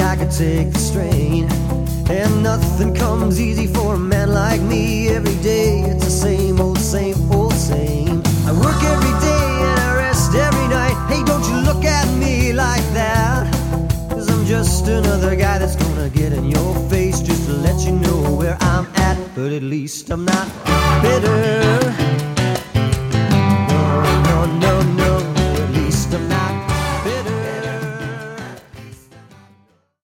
I could take the strain. And nothing comes easy for a man like me. Every day it's the same old, same old, same. I work every day and I rest every night. Hey, don't you look at me like that, 'cause I'm just another guy that's gonna get in your face just to let you know where I'm at. But at least I'm not bitter. No, no, no,